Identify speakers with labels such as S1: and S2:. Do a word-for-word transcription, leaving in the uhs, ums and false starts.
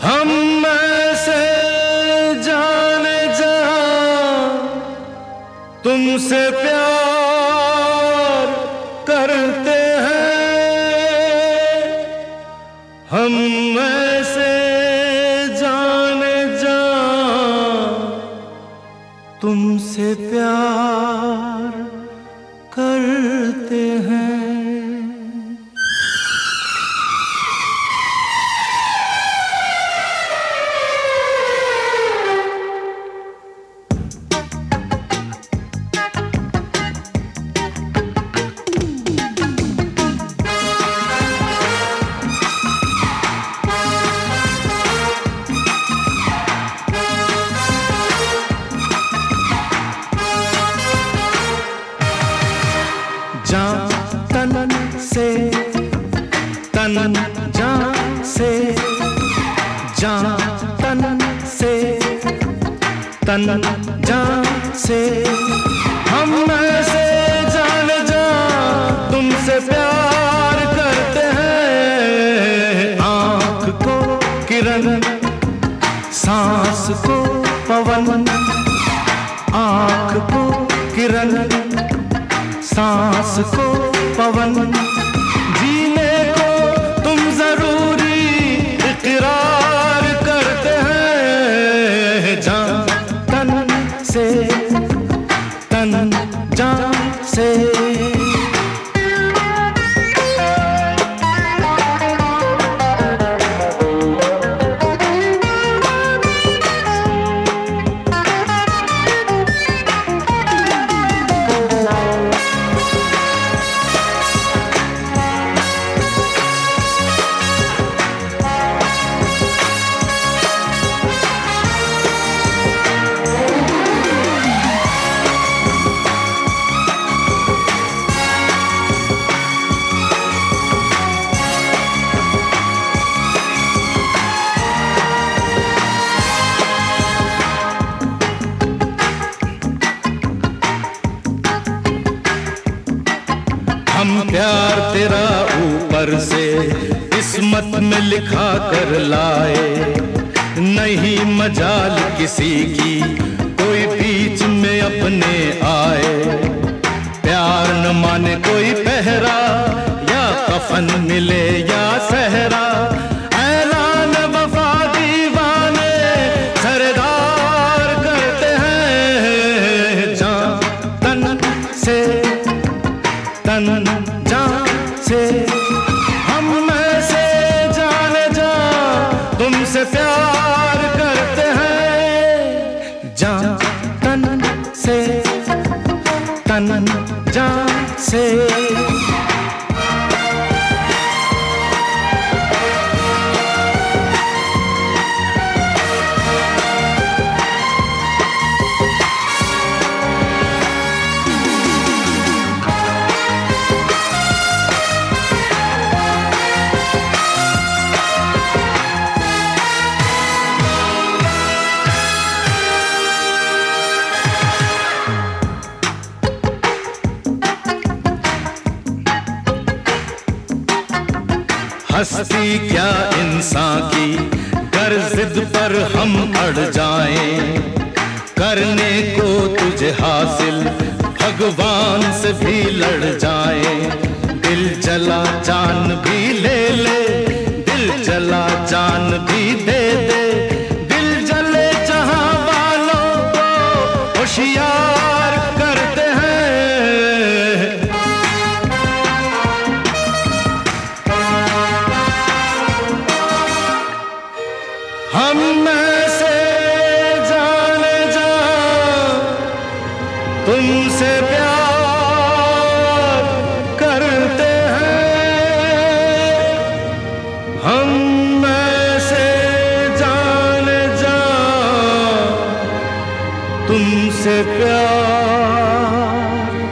S1: हम में से जाने जा तुमसे प्यार करते हैं। हम में से जाने जा तुमसे प्यार करते हैं। जान तन से तन जान से जान तन से तन जान से हम में से जान जा तुमसे प्यार करते हैं। आँख को किरण सांस को पवन, आँख को किरण सांस को पवन, जीने को तुम जरूरी इकरार करते हैं। जान तन से तन जान से हम प्यार तेरा ऊपर से किस्मत में लिखा कर लाए। नहीं मजाल किसी की कोई बीच में अपने आए। प्यार न माने कोई पहरा, या कफन मिले या सहरा। ऐलान वफा दीवाने सरदार करते हैं। जान तन से तन जान से हम में से जाने जा तुमसे प्यार करते हैं। जान तन से तन जान से हस्ती क्या इंसान की, कर जिद पर हम अड़ जाएं। करने को तुझे हासिल भगवान से भी लड़ जाएं। दिल जला जान भी ले ले, दिल जला जान भी दे दे। दिल जले जहां वालों को होशियार करते हैं। हम में से जाने जा तुमसे प्यार करते हैं। हम में से जाने जा तुमसे प्यार